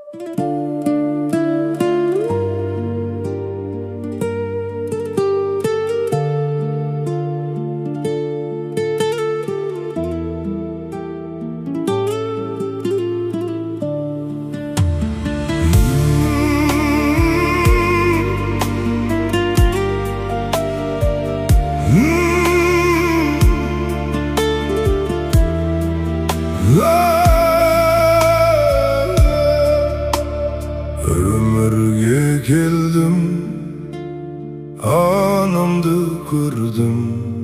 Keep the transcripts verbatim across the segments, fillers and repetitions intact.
Ömürge keldim, anamdı gördüm,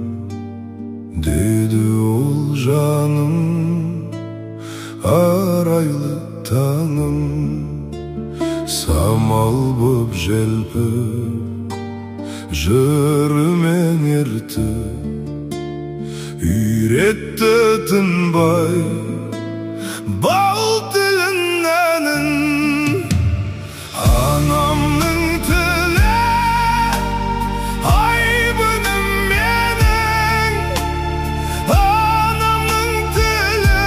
dedi ol canım, araylı tanım. Samal bob jelpip, jörümen ertip, üyretті тынбай бал тіліннәнін. Anamның тілі айбыным менің, анамның тілі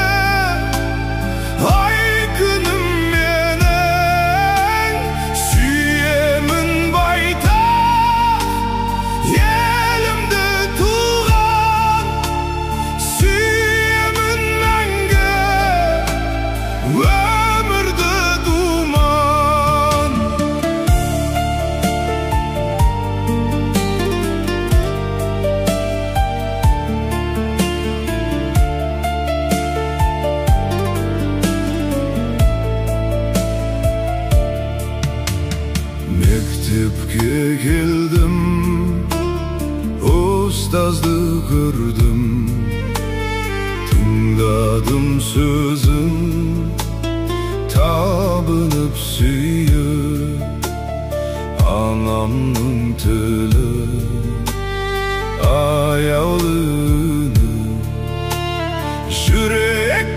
ай күнім менің. Сүйемін байтақ елімді туған, сүйемін мәңгі өмірді думан. Mектепке келдім, ұстазды көрдім, тыңдадым сөзін, табынып сүйіп. Анамның тілі аяулы үнім, жүрек